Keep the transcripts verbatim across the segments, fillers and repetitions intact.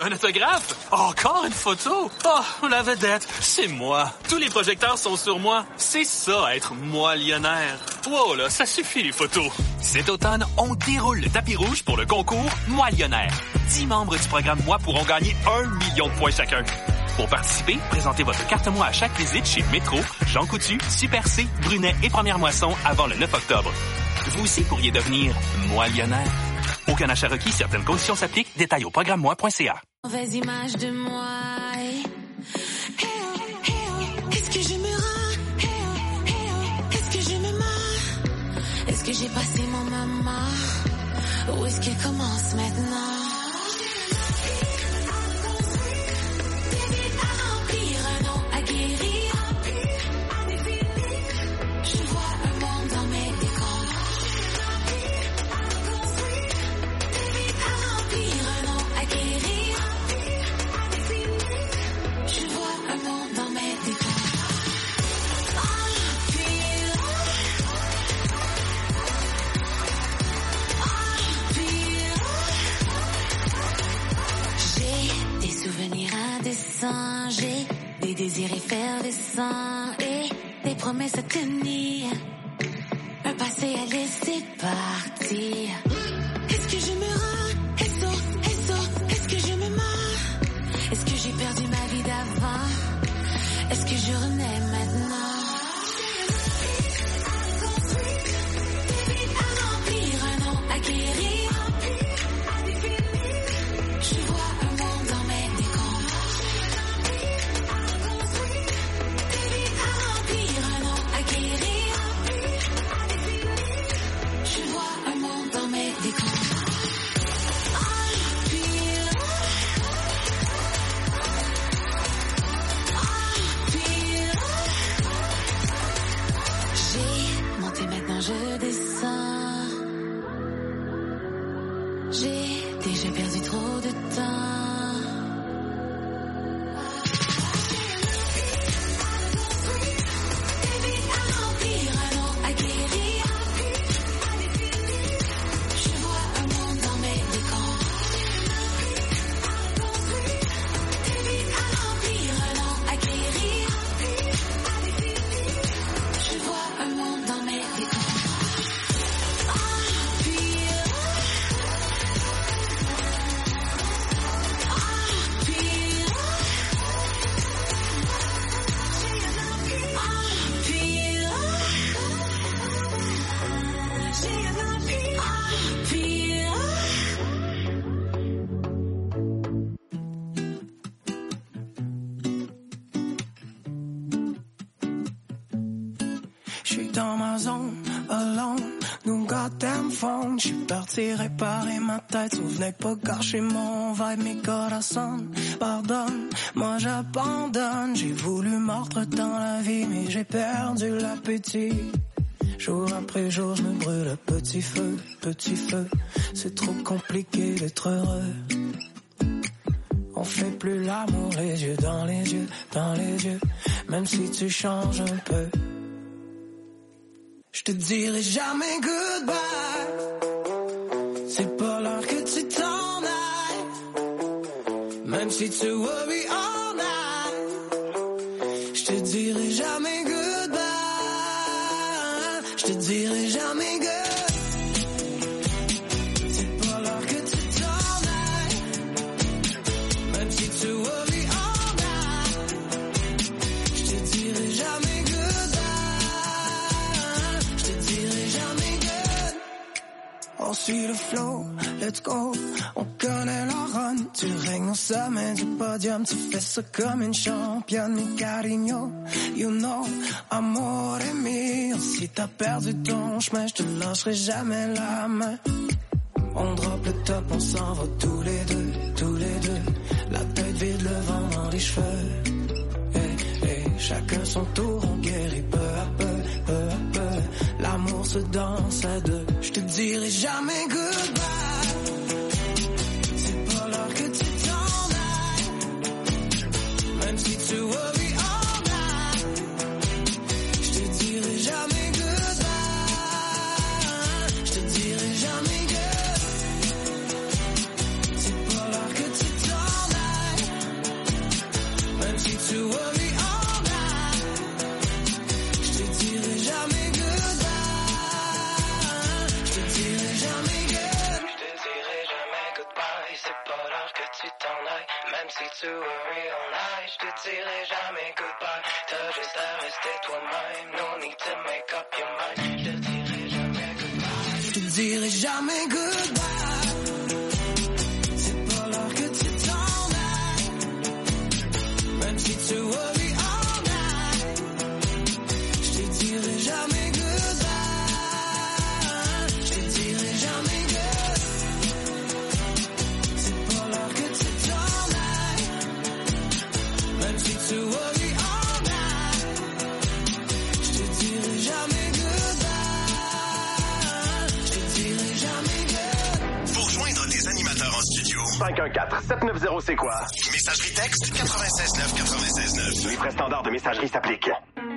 Un autographe? Oh, encore une photo? Oh, la vedette, c'est moi. Tous les projecteurs sont sur moi. C'est ça, être moillonnaire. Wow, là, ça suffit les photos. Cet automne, on déroule le tapis rouge pour le concours Moillonnaire. Dix membres du programme Moi pourront gagner un million de points chacun. Pour participer, présentez votre carte Moi à chaque visite chez Métro, Jean Coutu, Super C, Brunet et Première Moisson avant le neuf octobre. Vous aussi pourriez devenir moillonnaire. Aucun achat requis, certaines conditions s'appliquent. Détails au programme moi point c a. Mauvaise image de moi. Hey oh, hey oh, est-ce que je me rends? Hey oh, hey oh, est-ce que je me marre? Est-ce que j'ai passé mon moment? Où est-ce qu'elle commence maintenant? J'ai des désirs effervescents et des promesses à tenir, un passé à laisser partir. Est-ce que je me rends? Est-ce que, est-ce, est-ce que je me marre? Est-ce que j'ai perdu ma vie d'avant? Est-ce que je renais maintenant? À remplir, un nom à guérir. Je vois un monde dans mes décombres. Je descends. J'ai déjà perdu trop de temps. À remplir, un nom à guérir. Je vois un monde dans mes décombres. À remplir, un nom à guérir. Je vois un monde dans mes décombres. Dans ma zone, alone, nous goddamn phone. J'suis parti réparer ma tête, souvenez pas gâcher mon vibe, mes corazones. Pardonne, moi j'abandonne. J'ai voulu mordre dans la vie, mais j'ai perdu l'appétit. Jour après jour, je me brûle à petit feu, petit feu. C'est trop compliqué d'être heureux. On fait plus l'amour, les yeux dans les yeux, dans les yeux. Même si tu changes un peu. Je te dirai jamais goodbye. C'est pas l'heure que tu t'en ailles. Même si tu worry all night. Je te dirai jamais goodbye. Je te dirai jamais goodbye. C'est pas l'heure que tu t'en ailles. Même si tu worry all night. Je te dirai jamais. On suit le flow, let's go. On connaît la run. Tu règnes au sommet du podium. Tu fais ça comme une championne, mi cariño. You know, amore mio. Si t'as perdu ton chemin, je te lâcherai jamais la main. On drop le top, on s'en va tous les deux, tous les deux. La tête vide, le vent dans les cheveux. Hey, hey, chacun son tour, on guérit peu à peu, peu à peu. L'amour se danse à deux. Je te dirai jamais goodbye. C'est pas l'heure que tu t'en ailles. Même si tu worry all night. Je te dirai jamais goodbye. Je te dirai jamais goodbye. C'est pas l'heure que tu t'en ailles. to worry all night. Je te dirai jamais goodbye. Je te dirai jamais good. Je te dirai jamais goodbye. C'est pas l'heure que tu t'en ailles. Même si tu worry all night. Je te dirai jamais goodbye. T'as juste à rester toi-même. No need to make up your mind. Je te dirai jamais goodbye. Je te dirai jamais goodbye. C'est pas l'heure que tu t'en ailles. Même si tu worry all night. Je te dirai jamais goodbye. Je te dirai jamais good. C'est pas l'heure que tu t'en ailles. Même si tu worry all night. Je te dirai jamais goodbye. Je te dirai jamais good. Pour joindre les animateurs en studio, cinq un quatre sept neuf zéro c'est quoi? messagerie texte quatre-vingt-seize neuf quatre-vingt-seize neuf. Les frais standards de messagerie s'appliquent.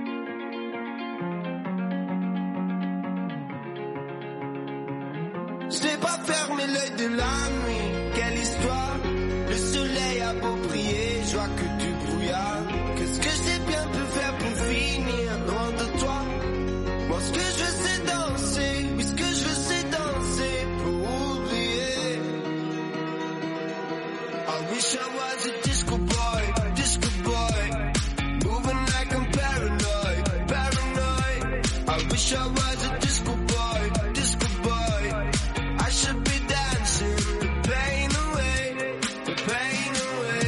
Je n'ai pas fermé l'œil de la nuit. Quelle histoire. Le soleil a beau briller, je vois que du brouillard. Qu'est-ce que j'ai bien pu faire pour finir loin de toi? Moi ce que je veux c'est danser. Oui ce que je veux c'est danser pour oublier. I wish I was a disco boy, disco boy, moving like I'm paranoid, paranoid. I wish I was a disco boy, disco boy. I should be dancing the pain away, the pain away.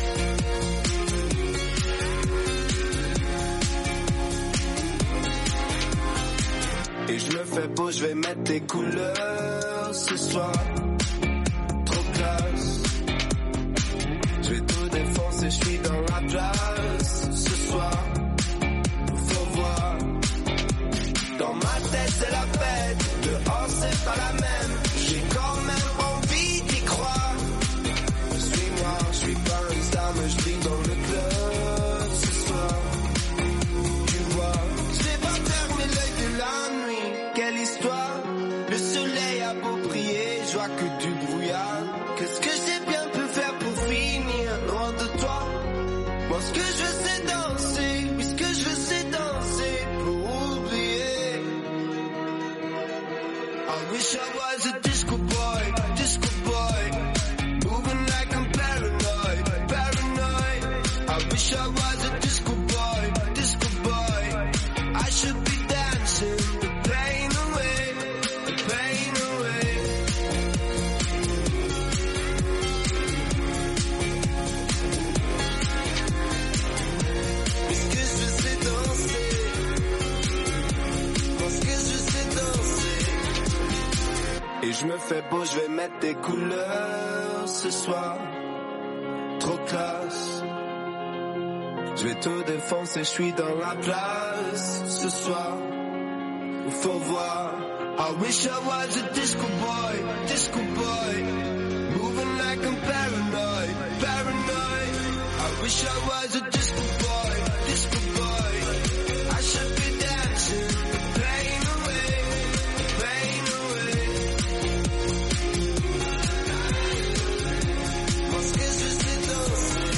Et je me fais beau, je vais mettre des couleurs ce soir. Trop classe. Je vais tout défoncer, je suis dans la place ce soir. Faut voir. Dans ma tête c'est la fête, dehors c'est pas la même. J'ai quand même envie d'y croire. Suis-moi, je suis pas une star mais je vis dans le club ce soir. Tu vois, je vais pas fermer l'œil de la nuit. Quelle histoire. Le soleil a beau briller, je vois que du brouillard. Qu'est-ce que j'ai bien pu faire pour finir loin de toi? Moi ce que je veux c'est danser. Oui ce que je veux c'est danser pour oublier. I wish I was a disco boy, disco boy, moving like I'm paranoid, paranoid. I wish I was a disco boy, disco boy. I should be dancing the pain away, the pain away. Est-ce que je sais danser? Parce que je sais danser. Et je me fais beau, je vais mettre des couleurs ce soir. Trop classe. Je vais tout défoncer, je suis dans la place ce soir. Faut voir. I wish I was a disco boy, disco boy, moving like I'm paranoid, paranoid. I wish I was a disco boy, disco boy. I should be dancing the pain away, the pain away. Moi ce que je sais danser,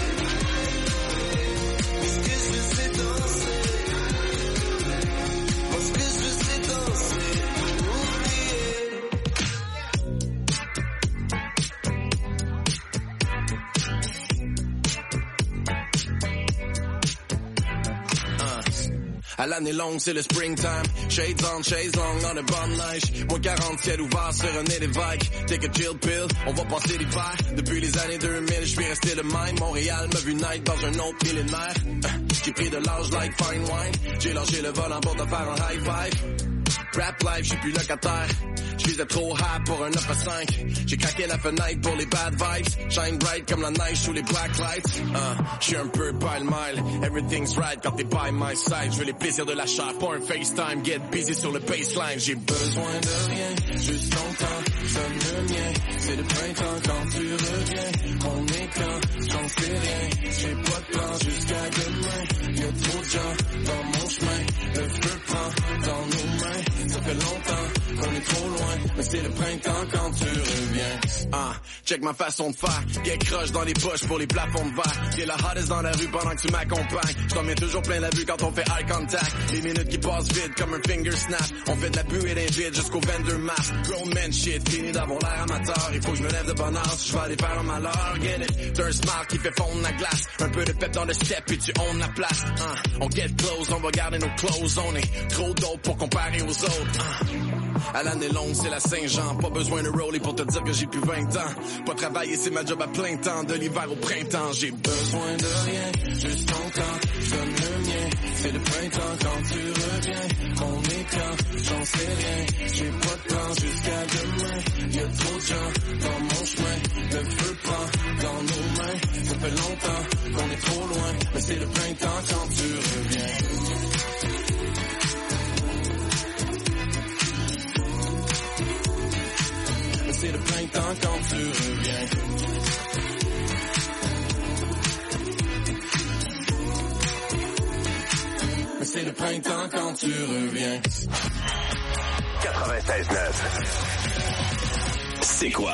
ce que je sais danser. Moi ce que je sais danser, oublier. À l'année longue, c'est le springtime. Shades on, shades long, dans de bonne neige. Moins quarante, ciel ouvert sur un nez d'évêque. Take a chill pill, on va passer l'hiver. Depuis les années deux mille, je suis resté le même. Montréal m'a vu naître dans un autre millénaire. J'ai pris de l'âge like fine wine. J'ai lâché le volant pour te faire un high five. Rap life, j'suis plus locataire. J'faisais trop high pour un neuf à cinq. J'ai craqué la fenêtre pour les bad vibes. Shine bright comme la neige sous les black lights. Uh, j'suis un peu pile-mile. Everything's right quand t'es by my side. J'veux les plaisirs de la chair, pas un FaceTime. Get busy sur le baseline. J'ai besoin de rien, juste longtemps. Seul le mien, c'est le printemps quand tu reviens. On est quand, j'en sais rien. J'ai pas de plan jusqu'à demain. Y'a trop de gens dans mon chemin. Le feu prend dans nos mains. Ça fait longtemps qu'on est trop loin, mais c'est le printemps quand tu reviens. Ah, check ma façon de faire, get croche dans les poches pour les plafonds de verre. T'es la hottest dans la rue pendant que tu m'accompagnes. Je t'en mets toujours plein la vue quand on fait eye contact. Les minutes qui passent vite comme un finger snap. On fait de la buée d'un vide jusqu'au vendor map. Grown man shit, fini d'avoir l'air amateur. Il faut que je me lève de bonne heure si je vais aller faire un malheur. Get it, t'as un smile qui fait fondre la glace. Un peu de pep dans le step et tu own la place. Uh, on get close, on va garder nos clothes. On est trop dope pour comparer aux autres. Uh. À l'année longue, c'est la Saint-Jean. Pas besoin de roller pour te dire que j'ai plus vingt ans. Pas travailler, c'est ma job à plein temps. De l'hiver au printemps, j'ai besoin de rien. Juste ton temps, je donne le mien. C'est le printemps quand tu reviens. On est quand, j'en sais rien. J'ai pas de temps jusqu'à demain. Y'a trop de gens dans mon chemin. Le feu prend dans nos mains. Ça fait longtemps qu'on est trop loin. Mais c'est le printemps quand tu reviens. C'est le printemps quand tu reviens. Mais c'est le printemps quand tu reviens. quatre-vingt-seize neuf. C'est quoi?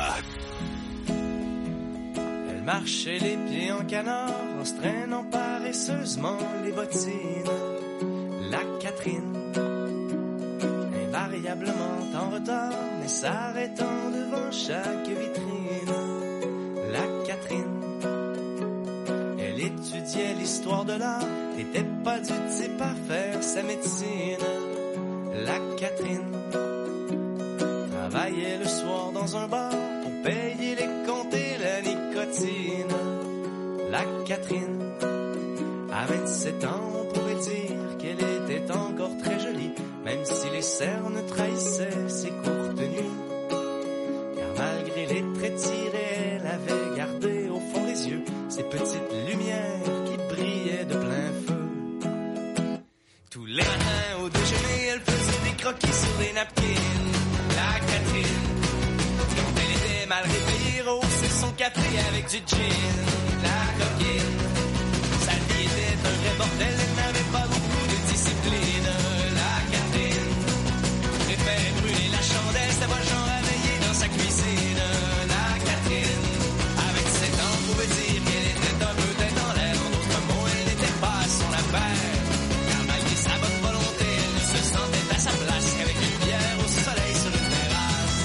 Elle marchait les pieds en canard en se traînant paresseusement les bottines. La Catherine, invariablement en retard, mais s'arrêtant devant chaque vitrine. La Catherine, elle étudiait l'histoire de l'art, n'était pas du type à faire sa médecine. La Catherine travaillait le soir dans un bar pour payer les comptes et la nicotine. La Catherine, à vingt-sept ans, on pourrait dire qu'elle était encore très jolie, même si les cernes trahissaient ses courtes nuits. Car malgré les traits tirés, elle avait gardé au fond des yeux ces petites lumières qui brillaient de plein feu. Tous les matins au déjeuner, elle faisait des croquis sur des napkins. La Catherine, quand elle était mal réveillée, rehaussait son café avec du gin. La coquine, sa vie était un vrai bordel, elle n'avait pas beaucoup de discipline. La Catherine préférait brûler la chandelle, c'était pas le genre à veiller dans sa cuisine. La Catherine, avec sept ans, on pouvait dire qu'elle était un peu tête en l'air. En d'autres mots, elle n'était pas à son affaire. Car malgré sa bonne volonté, elle ne se sentait à sa place qu'avec une bière au soleil sur une terrasse.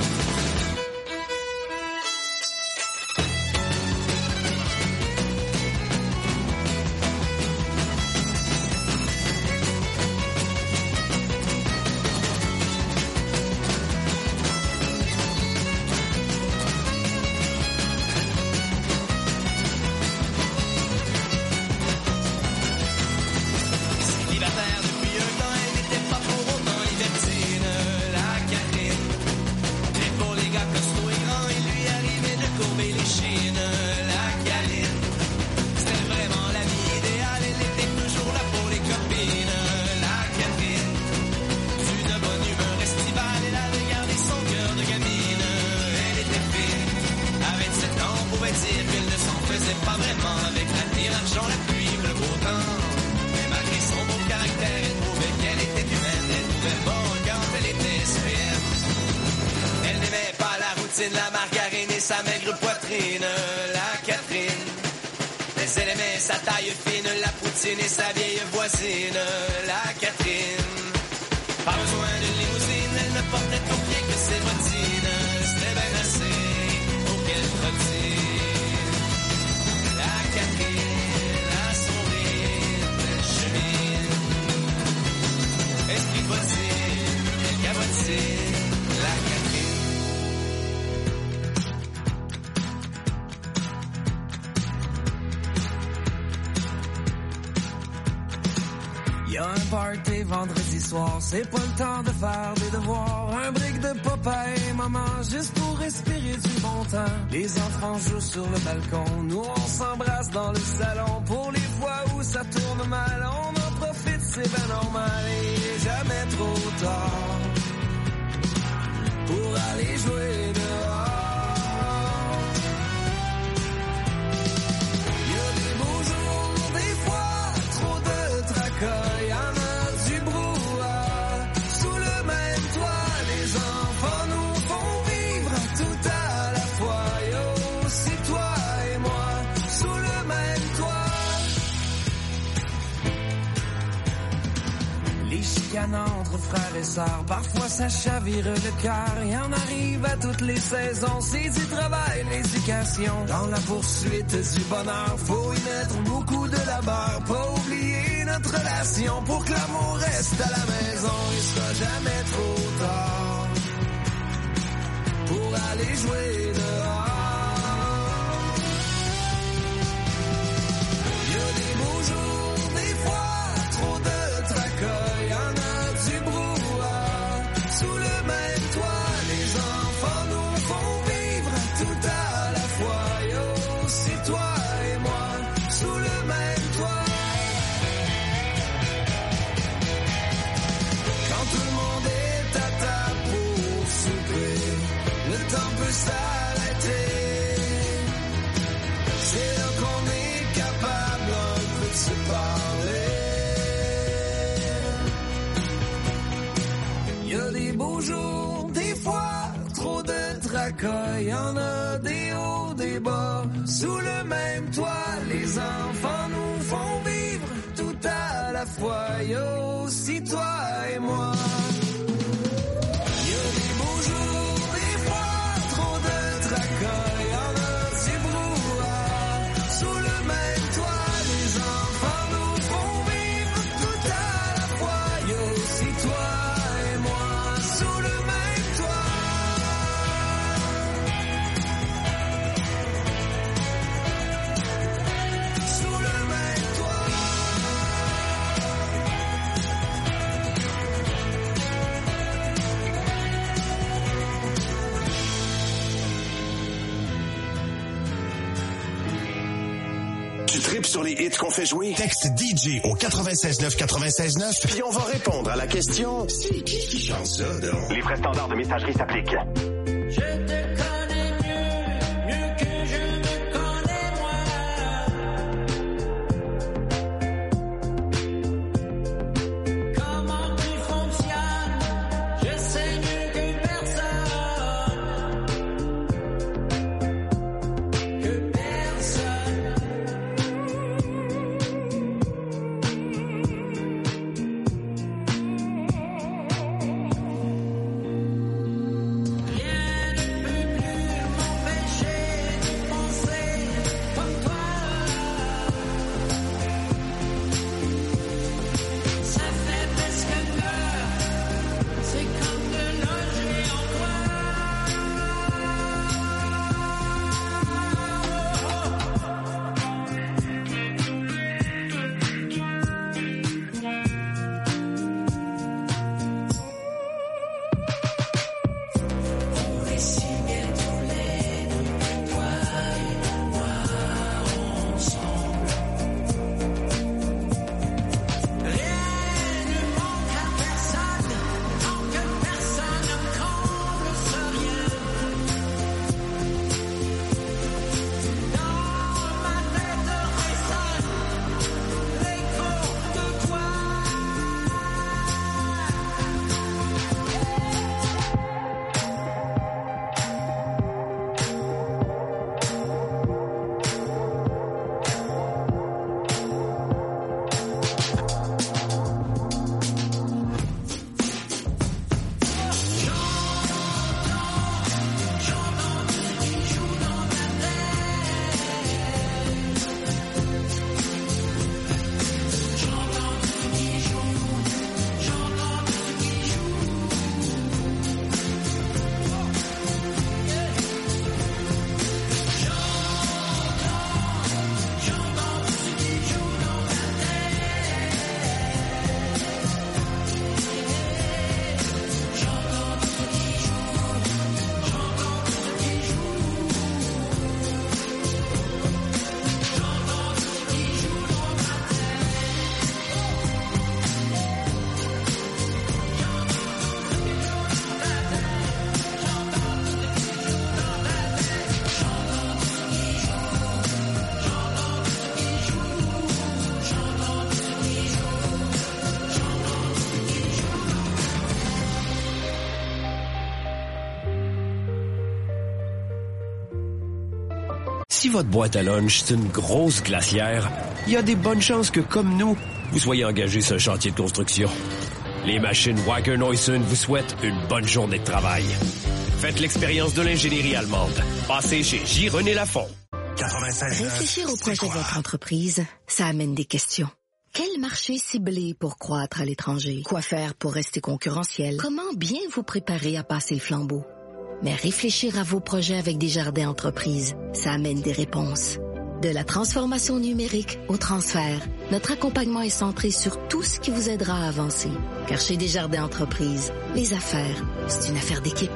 Célibataire depuis un temps, elle n'était pas pour autant libertine. La Catherine, et pour les gars costauds et grands, il lui arrivait de courber les chines. La Caline, c'était vraiment la vie idéale, elle était toujours là pour les copines. La Catherine, d'une bonne humeur estivale, elle avait gardé son cœur de gamine. Elle était fine, à vingt-sept ans, on pouvait dire qu'elle ne s'en faisait pas vraiment avec l'avenir, l'argent, la pluie, le beau temps. Mais malgré son beau caractère, elle trouvait qu'elle était humaine, elle trouvait bon quand elle était S P M. Elle n'aimait pas la routine, la margarine et sa maigre poitrine. La Catherine, mais elle aimait sa taille fine, la poutine et sa vieille voisine. La Catherine, pas besoin d'une limousine, elle ne portait au pied que ses bottines. C'était bien assez pour qu'elle trottine. La Catherine, à son rythme, elle chemine. Esprit possible, elle cabotine. La Catherine. Y'a un party vendredi soir, c'est pas le temps de faire des devoirs. Un brick de Popeye, maman, juste pour respirer du bon temps. Les enfants jouent sur le balcon, nous on s'embrasse dans le salon. Pour les fois où ça tourne mal, on en profite, c'est ben normal. Et jamais trop tard pour aller jouer dehors. Y'a des beaux jours, des fois trop de tracas. Y'en a du brouhaha sous le même toit. Les enfants nous ricanant entre frères et sœurs. Parfois ça chavire le cœur, y en arrive à toutes les saisons. C'est du travail, l'éducation, dans la poursuite du bonheur. Faut y mettre beaucoup de labeur, pas oublier notre relation pour que l'amour reste à la maison. Il sera jamais trop tard pour aller jouer dehors. Il y a des beaux jours, des fois trop de tracas, y en a du brouhaha. Sous le même toit, les enfants nous font vivre tout à la fois. Yo, c'est toi et moi, sous le même toit. Quand tout le monde est à table pour souper, le temps peut s'arrêter. C'est là qu'on est capable un peu de se parler. Il y a des beaux jours, des fois trop de tracas. Il y en a des hauts, des bas. Sous le même toit, les enfants nous font vivre tout à la fois. Yo, si toi et moi. Trip sur les hits qu'on fait jouer. Texte D J au quatre-vingt-seize neuf quatre-vingt-seize neuf. Puis on va répondre à la question: c'est qui qui chante ça, donc? Les frais standards de messagerie s'appliquent. Si votre boîte à lunch, c'est une grosse glacière, il y a des bonnes chances que, comme nous, vous soyez engagé sur un chantier de construction. Les machines Wacker-Neuson vous souhaitent une bonne journée de travail. Faites l'expérience de l'ingénierie allemande. Passez chez J. René Lafont. Réfléchir au projet de votre entreprise, ça amène des questions. Quel marché cibler pour croître à l'étranger? Quoi faire pour rester concurrentiel? Comment bien vous préparer à passer le flambeau? Mais réfléchir à vos projets avec Desjardins Entreprises, ça amène des réponses. De la transformation numérique au transfert, notre accompagnement est centré sur tout ce qui vous aidera à avancer. Car chez Desjardins Entreprises, les affaires, c'est une affaire d'équipe.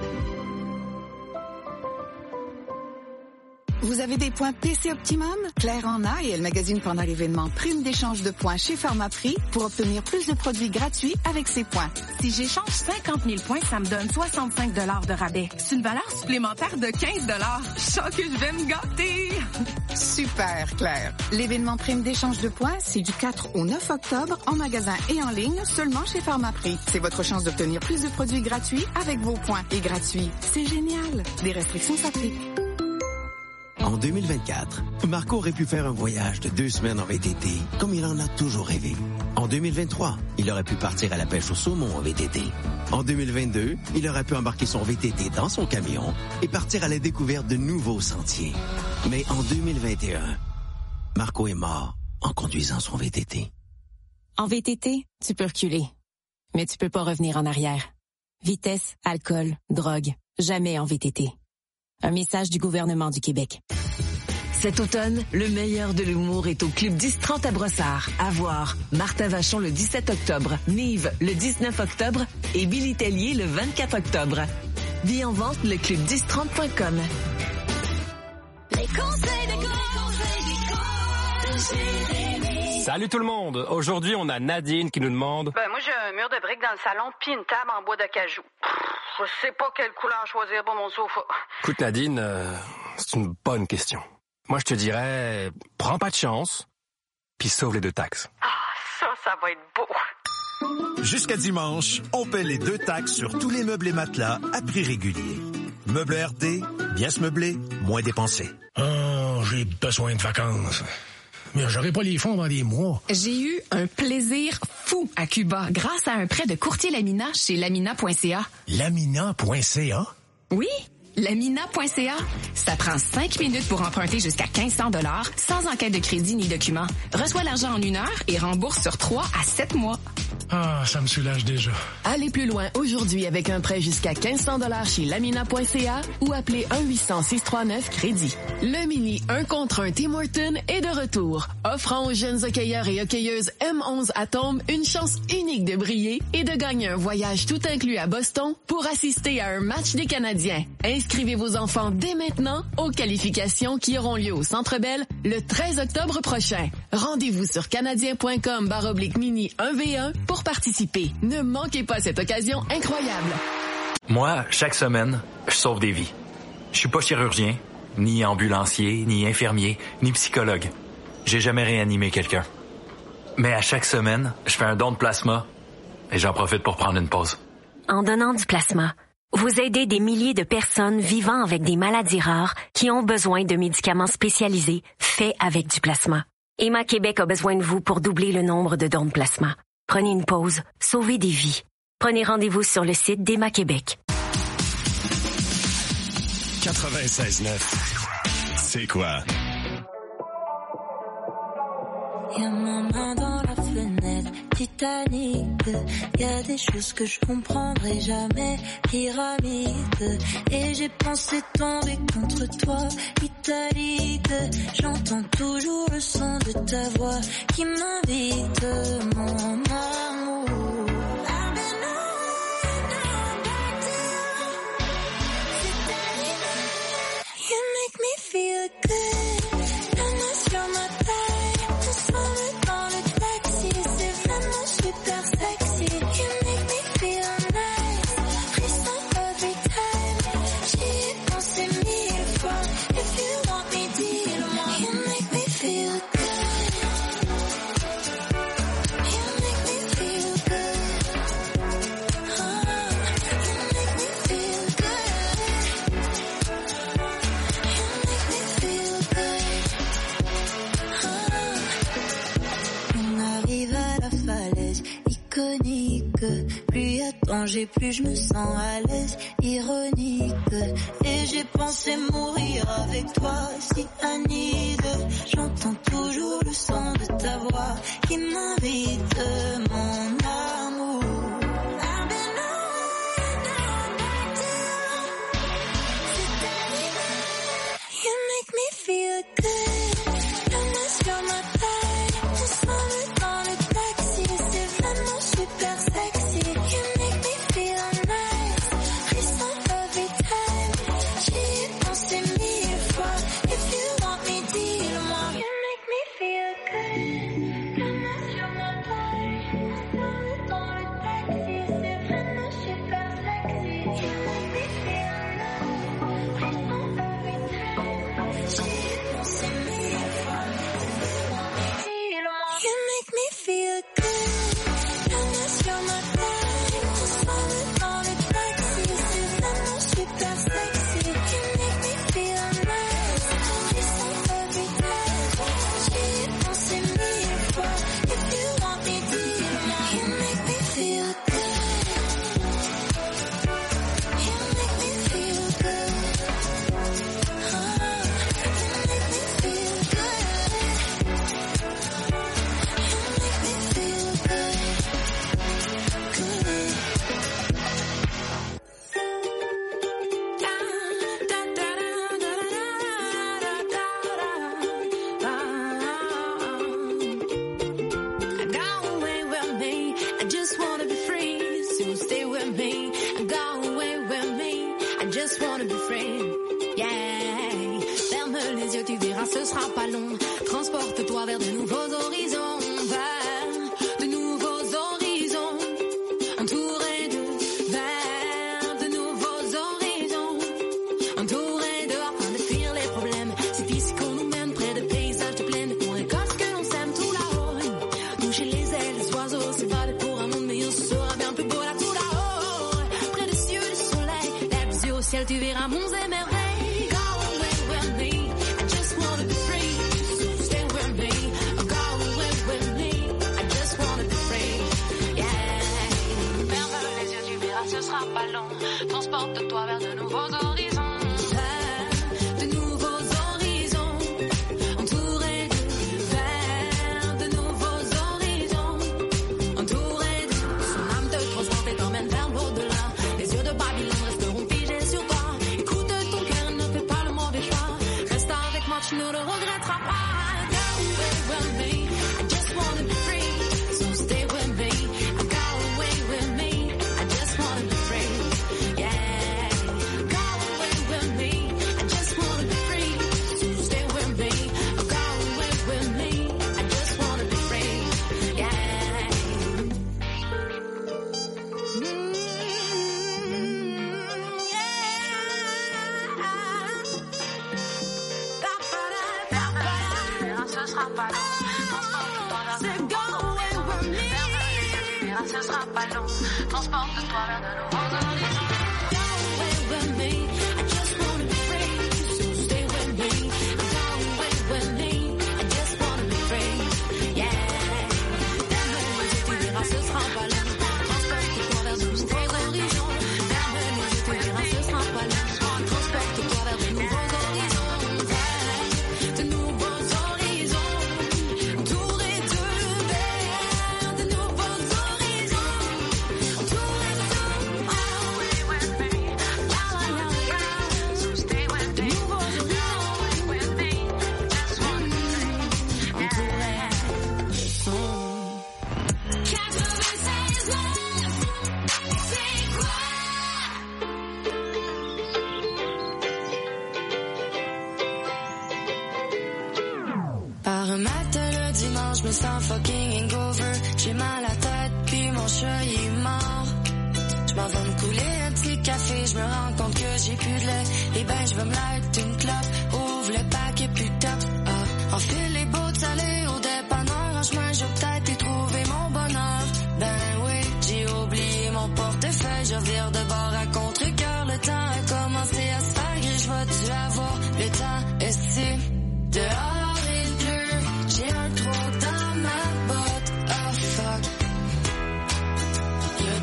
Vous avez des points P C Optimum? Claire en a et elle magasine pendant l'événement Prime d'échange de points chez Pharmaprix pour obtenir plus de produits gratuits avec ses points. Si j'échange cinquante mille points, ça me donne soixante-cinq dollars de rabais. C'est une valeur supplémentaire de quinze dollars. Je sens que je vais me gâter. Super, Claire. L'événement Prime d'échange de points, c'est du quatre au neuf octobre en magasin et en ligne seulement chez Pharmaprix. C'est votre chance d'obtenir plus de produits gratuits avec vos points. Et gratuits, c'est génial. Des restrictions s'appliquent. En deux mille vingt-quatre, Marco aurait pu faire un voyage de deux semaines en V T T, comme il en a toujours rêvé. En deux mille vingt-trois, il aurait pu partir à la pêche au saumon en V T T. En deux mille vingt-deux, il aurait pu embarquer son V T T dans son camion et partir à la découverte de nouveaux sentiers. Mais en deux mille vingt et un, Marco est mort en conduisant son V T T. En V T T, tu peux reculer, mais tu peux pas revenir en arrière. Vitesse, alcool, drogue, jamais en V T T. Un message du gouvernement du Québec. Cet automne, le meilleur de l'humour est au Club dix trente à Brossard. À voir, Martin Vachon le dix-sept octobre, Nive le dix-neuf octobre et Billy Tellier le vingt-quatre octobre. Billets en vente, le club dix trente point com. Les conseils des conseils. Salut tout le monde! Aujourd'hui, on a Nadine qui nous demande... Ben, moi, j'ai un mur de briques dans le salon puis une table en bois d'acajou. Je sais pas quelle couleur choisir pour mon sofa. Écoute, Nadine, euh, c'est une bonne question. Moi, je te dirais, prends pas de chance, puis sauve les deux taxes. Ah, ça, ça va être beau. Jusqu'à dimanche, on paie les deux taxes sur tous les meubles et matelas à prix régulier. Meubles R D, bien se meubler, moins dépenser. Oh, j'ai besoin de vacances. Mais j'aurai pas les fonds dans des mois. J'ai eu un plaisir fou à Cuba grâce à un prêt de courtier Lamina chez lamina point c a. lamina point c a? Oui, lamina point c a. Ça prend cinq minutes pour emprunter jusqu'à quinze cents dollars sans enquête de crédit ni document. Reçois l'argent en une heure et rembourse sur trois à sept mois. Ah, ça me soulage déjà. Allez plus loin aujourd'hui avec un prêt jusqu'à quinze cents dollars chez lamina point c a ou appelez un huit cents six cent trente-neuf crédit. Le mini un contre un Tim Hortons est de retour, offrant aux jeunes hockeyeurs et hockeyeuses M onze Atomes une chance unique de briller et de gagner un voyage tout inclus à Boston pour assister à un match des Canadiens. Inscrivez vos enfants dès maintenant aux qualifications qui auront lieu au Centre Bell le treize octobre prochain. Rendez-vous sur canadien point com barre oblique mini un v un pour participer. Ne manquez pas cette occasion incroyable. Moi, chaque semaine, je sauve des vies. Je suis pas chirurgien, ni ambulancier, ni infirmier, ni psychologue. J'ai jamais réanimé quelqu'un. Mais à chaque semaine, je fais un don de plasma et j'en profite pour prendre une pause. En donnant du plasma, vous aidez des milliers de personnes vivant avec des maladies rares qui ont besoin de médicaments spécialisés faits avec du plasma. Emma Québec a besoin de vous pour doubler le nombre de dons de plasma. Prenez une pause, sauvez des vies. Prenez rendez-vous sur le site d'Emma Québec. quatre-vingt-seize neuf. C'est quoi? Y'a ma main dans la fenêtre, Titanic. Y'a des choses que je comprendrai jamais, pyramide. Et j'ai pensé tomber contre toi, italique. J'entends toujours le son de ta voix qui m'invite, mon amour. You make me feel good. La main sur ma taille, ensemble dans le taxi, c'est vraiment super sexy. You make me feel nice, frisson every time. J'y ai pensé mille fois. If you want me, dis-le-moi. You make me feel good. You make me feel good. Oh, you make me feel good. On arrive à la falaise iconique. Plus y a de danger, plus je me sens à l'aise, ironique. Et j'ai pensé mourir avec toi, si Anide. J'entends toujours le son de ta voix qui m'invite, mon amour. You make me feel good. La main sur ma taille, on s'envole dans le taxi. C'est vraiment super sexy. You make me feel nice. Frisson every time. J'y ai pensé mille fois. If you want me, dis-le-moi. You make me feel good. La main sur ma taille, on s'envole dans le taxi. C'est vraiment super sexy. You make me feel nice. Frisson every time. J'y ai pensé mille fois. You make me feel good. La main sur ma taille, on s'envole dans le taxi. C'est vraiment super sexy. You make me feel nice. Frisson every time. J'y ai pensé mille fois. If you want me, dis-le-moi. You make me feel good. You make me feel good. Oh, you make me feel good. Go away with me, I just wanna be free, so stay with me. Go away with me, I just wanna be free, yeah. Ferme les yeux, tu verras, ce sera pas long. Transporte-toi vers de nouveaux horizons, vers de nouveaux horizons, entouré de, vers de nouveaux horizons, entouré de, afin de fuir les problèmes. C'est ici qu'on nous mène, près de paysages de plaine. On récolte ce que l'on sème tout là-haut. Toucher les ailes des oiseaux, s'évader pour un monde meilleur, ce sera bien plus beau là tout là-haut. Près des cieux, du soleil, lève les yeux au ciel, tu verras monts et merveilles. Go away with me, I just wanna be free, so stay with me. Go away with me, I just wanna be free, yeah. Ferme les yeux, tu verras, ce sera pas long. Transporte-toi vers de nouveaux horizons. Vers de nouveaux horizons, entouré de, vers de nouveaux horizons, entouré de, son âme te transporte et t'emmène vers l'au-delà. Les yeux de Babylone resteront figés sur toi. Écoute ton cœur, ne fais pas le mauvais choix. Reste avec moi, tu ne le regretteras pas. Go away with me, I just wanna be free, so stay with me. Go away with me, I just wanna be free, yeah. Go away with me, I just wanna be free, so stay with me. Go away with me, I just wanna be free, yeah. Mm, yeah. Ce sera pas long. C'est go away with me. Ce sera pas long. Transporte-toi vers de nouveaux horizons. Go away with me. I just wanna be free, so stay with me. Go away with me. I just wanna be free, yeah. Ferme les yeux, tu verras, ce sera pas long. Transporte-toi vers de nouveaux horizons. Ferme les yeux, tu verras, ce sera pas long. Transporte-toi vers de nouveaux horizons. Vers de nouveaux horizons, entouré de, vers de nouveaux horizons, entouré de, oh, away with me, la la la la, so stay with me, de nouveaux horizons, with me, just wanna be free, entouré de son. quatre-vingt-seize neuf, c'est quoi? Par un matin le dimanche, je me sens fucking hangover. J'ai mal à la tête, puis mon chat il est mort. Je m'en vais me couler un petit café, je me rends compte que j'ai plus de lait. Et ben je vais me light une clope, ouvre le paquet plus top. Ah, enfile les bottes salées au dépanneur. En chemin, j'ai peut-être y trouvé mon bonheur. Ben oui, j'ai oublié mon portefeuille. Je vire de bord à contre-cœur. Le temps a commencé à se faire gris. Je vais-tu avoir le temps ici? Dehors il pleut, j'ai un trou dans ma botte. Oh fuck. Le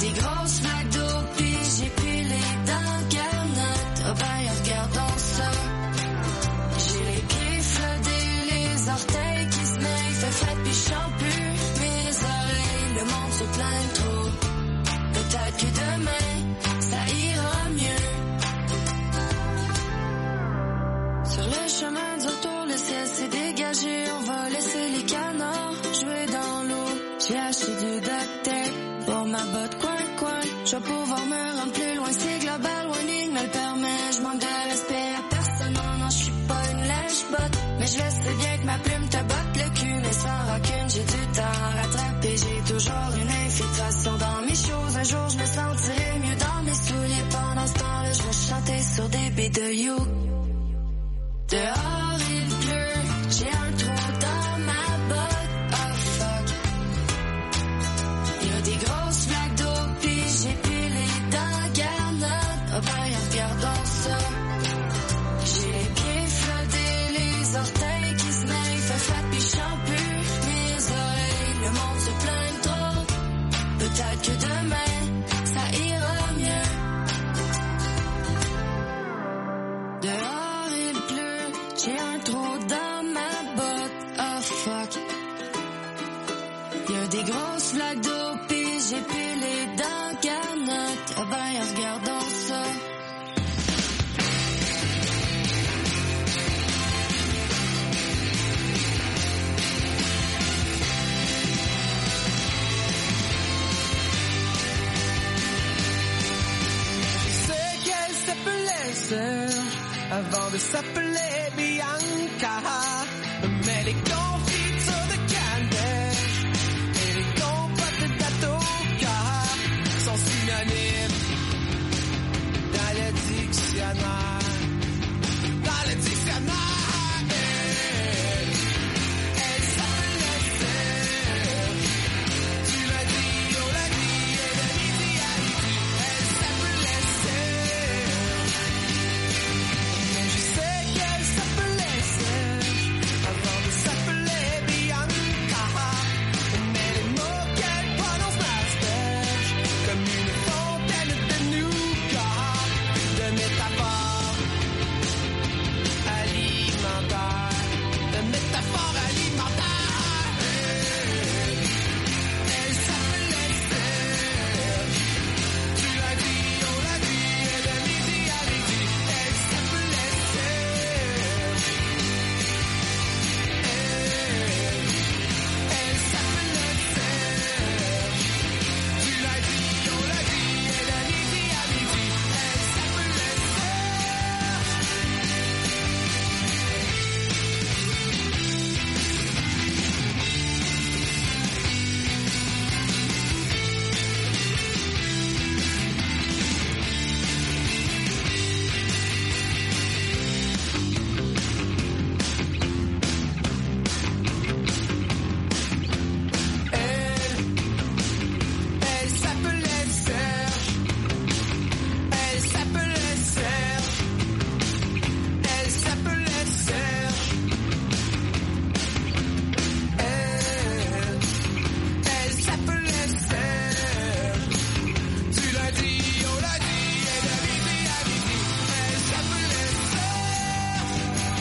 pas laisser les canards jouer dans l'eau. J'ai acheté du duct tape pour ma botte coin-coin. Je vais pouvoir me rendre plus loin, c'est global warning me le permet. Je manque de respect à personne, non, non, je suis pas une lèche-botte. Mais je le sais bien que ma plume te botte le cul, mais sans rancune, j'ai du temps à rattraper. J'ai toujours une infiltration dans mes choses. Un jour, je me sentirai mieux dans mes souliers. Pendant ce temps-là, je vais chanter sur des beats de You. Dehors, il pleut, j'ai un trou dans ma botte. Oh fuck. Y'a des grosses flaques d'eau, pis j'ai pilé dans garnotte. Oh ben, regardons ça. J'ai les pieds flottés, les orteils qui se mêlent. Fait flat pis j'en plus mes oreilles. Le monde se plaint trop. Peut-être que demain, ça ira mieux. Dehors, il pleut, j'ai un trou dans ma botte. Oh fuck. Y'a des grosses flaques d'eau, pis j'ai pilé dans garnotte. Oh ben, regardons ça. Avant de s'appeler Bianca, mais les confitures de canneige et les compotes de d'Atoka sont synonymes dans le dictionnaire. Dans le dictionnaire, elle s'appelait Serge. Tu l'as dit, on l'a dit, et de midi à midi, elle s'appelait Serge. Je sais qu'elle s'appelait Serge avant de s'appeler Bianca. Mais les mots qu'elle prononce m'aspergent comme une fontaine de nougat, de métaphores alimentaires, de métaphores alimentaires. Elle s'appelait Serge. Tu l'as dit, on l'a dit, et de midi à midi, elle s'appelait Serge. Elle s'appelait Serge. Tu l'as dit, on l'a dit, et de midi à midi, elle s'appelait Elle s'appelait Serge. Elle s'appelait Serge. Elle s'appelait Serge. Elle, elle s'appelait Serge. Tu l'as dit, on l'a dit, et de midi à midi, elle s'appelait Serge.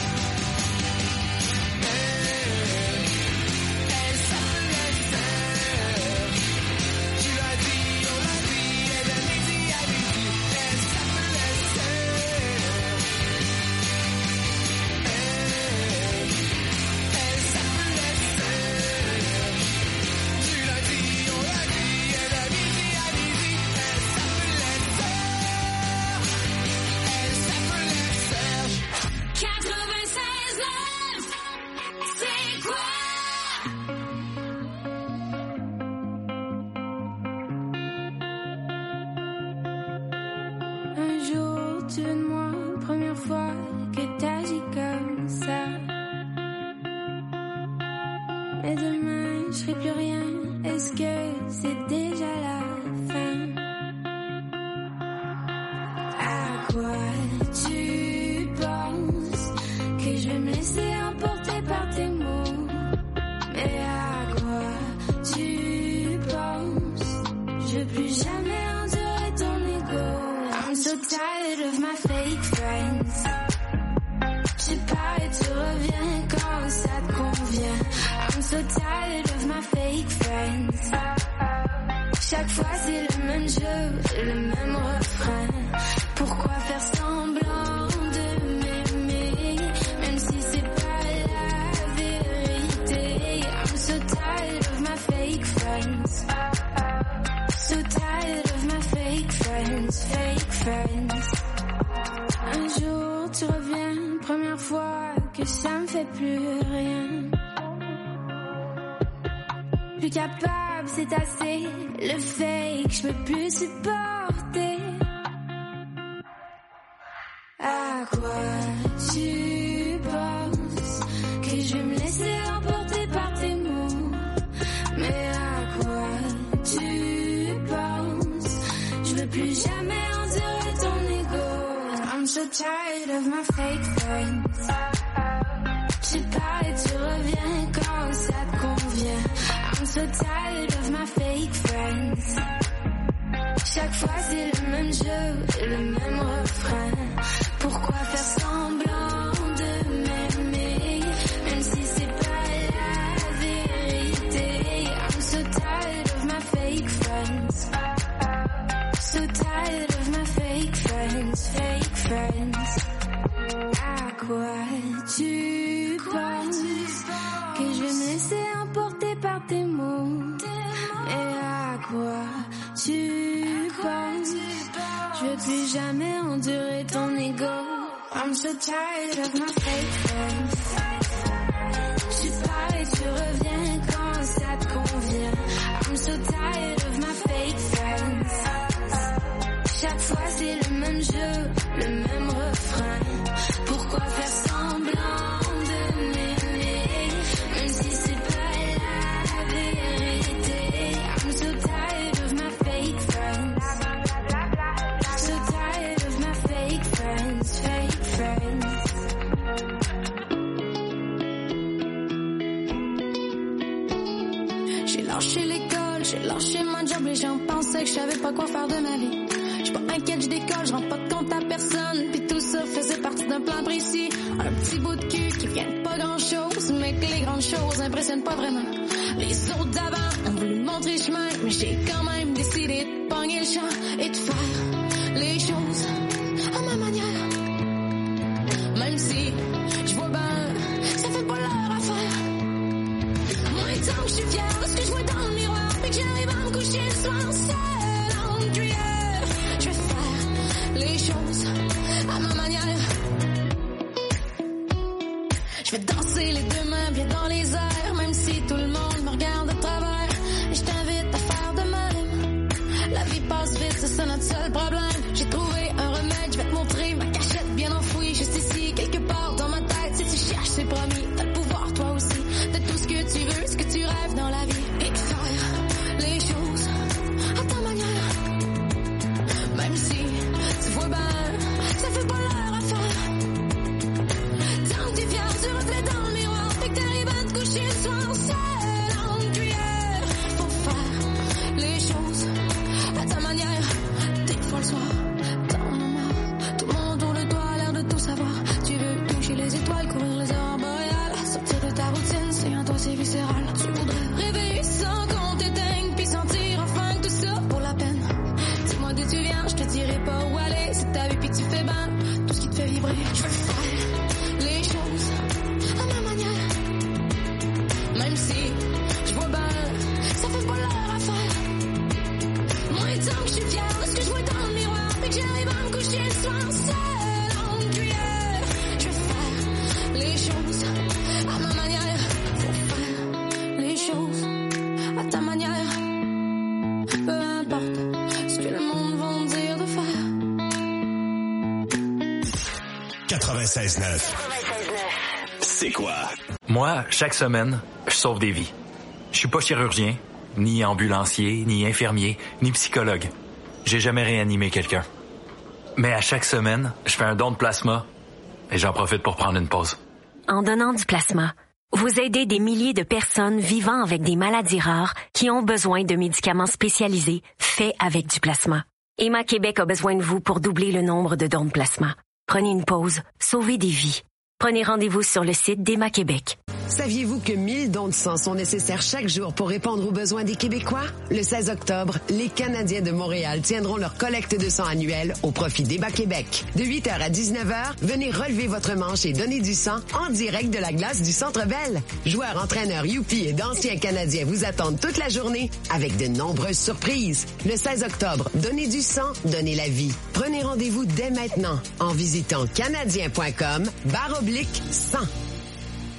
Elle, elle s'appelait Serge. Tu l'as dit, on l'a dit, et de midi à midi, elle s'appelait Serge. Elle, elle s'appelait Serge. Tu l'as dit, on l'a dit, et de midi à midi, elle s'appelait Serge. Elle s'appelait Serge. quatre-vingt-seize neuf, c'est quoi? Un jour, tu de moi, première fois que t'agis comme ça. Mais demain, je ferai plus rien. Est-ce que c'est déjà la fin? À quoi tu penses que je vais me laisser emporter par tes mots? Mais à quoi tu penses? Je veux plus jamais endurer ton ego. I'm so tired of my fake friends. Je pars et tu reviens quand ça te convient. I'm so tired of my fake friends. Chaque fois c'est le même jeu, le même refrain. Pourquoi faire semblant de m'aimer, même si c'est pas la vérité? fait plus rien. Plus capable, c'est assez. Le fake, je peux plus supporter. À quoi tu penses que je vais me laisser emporter par tes mots? Mais à quoi tu penses? Je veux plus jamais endurer ton ego. I'm so tired of my fake friends. Tu pars et tu reviens quand ça te convient. I'm so tired of my fake friends. Chaque fois c'est le même jeu, le même refrain. Pourquoi faire semblant de m'aimer, même si c'est pas la vérité? I'm so tired of my fake friends. So tired of my fake friends, fake friends. À quoi tu penses que je vais me laisser emporter par tes mots? Et à quoi tu penses? Je veux plus jamais endurer ton ego. I'm so tired of my fake friends. Tu pars et tu reviens quand ça te convient. I'm so tired of my fake friends. Chaque fois c'est le même jeu, le même refrain. Pourquoi faire semblant de m'aimer, même si c'est pas la vérité? I'm so tired of my fake friends. So tired of my fake friends, fake friends. J'ai lâché l'école, j'ai lâché mon job, les gens pensaient que je savais pas quoi faire de ma vie. J'suis pas inquiète, j'décolle, j'rends pas de compte à personne. Pis tout ça faisait partie d'un plan précis. Un petit bout de cul qui vient de pas grand chose, mais que les grandes choses impressionnent pas vraiment. Les autres d'avant ont voulu me montrer chemin, mais j'ai quand même décidé de pogner le champ et de faire les choses à ma manière. Même si j'vois ben, ça fait pas leur affaire. Moi, tant que j'suis fière de ce que j'vois dans le miroir, puis que j'arrive à me coucher le soir seul en cuillère, je vais faire les choses à ma manière. Je vais danser les deux mains bien dans les airs, même si tout le monde me regarde de travers. Et je t'invite à faire de même. La vie passe vite, c'est ça notre seul problème. J'ai trouvé un remède, je vais te montrer ma cachette bien enfouie, juste ici, quelque part dans ma tête. Si tu cherches, c'est promis, t'as le pouvoir toi aussi de tout ce que tu veux, ce que tu rêves dans la vie. Et de faire les choses à ta manière. Même si tu vois ben, ça fait pas leur affaire. Tant que tu viens du reflet dans le miroir, fait que t'arrives à te coucher le soir seul en cuillère. Faut faire les choses à ta manière. Des fois le soir, t'en as marre. Tout le monde autour de toi a l'air de tout savoir. Tu veux toucher les étoiles, courir les aurores boréales, sortir de ta routine, c'est en toi c'est viscéral. Tu voudrais rêver sans qu'on t'éteigne, puis sentir enfin que tout ça pour la peine. Dis-moi d'où tu viens, je te dirai pas où aller. C'est ta vie puis tu fais ben tout ce qui te fait vibrer. Je veux faire les choses à ma manière. Même si je vois ben, ça fait pas leur affaire. Moi tant que je suis fière de ce que je vois dans le miroir, puis que j'arrive à me coucher le soir seul en cuillère, je veux faire les choses à ma manière. Faut faire les choses à ta manière. Peu importe ce que le monde va me dire de faire. quatre-vingt-seize neuf. C'est quoi? Moi, chaque semaine, je sauve des vies. Je suis pas chirurgien, ni ambulancier, ni infirmier, ni psychologue. J'ai jamais réanimé quelqu'un. Mais à chaque semaine, je fais un don de plasma et j'en profite pour prendre une pause. En donnant du plasma, vous aidez des milliers de personnes vivant avec des maladies rares qui ont besoin de médicaments spécialisés faits avec du plasma. Emma Québec a besoin de vous pour doubler le nombre de dons de plasma. Prenez une pause, sauvez des vies. Prenez rendez-vous sur le site d'Emma Québec. Saviez-vous que mille dons de sang sont nécessaires chaque jour pour répondre aux besoins des Québécois? Le seize octobre, les Canadiens de Montréal tiendront leur collecte de sang annuelle au profit d'Emma Québec. De huit heures à dix-neuf heures, venez relever votre manche et donner du sang en direct de la glace du Centre Bell. Joueurs, entraîneurs, youpies et d'anciens Canadiens vous attendent toute la journée avec de nombreuses surprises. Le seize octobre, donnez du sang, donnez la vie. Prenez rendez-vous dès maintenant en visitant canadien point com barre oblique sang.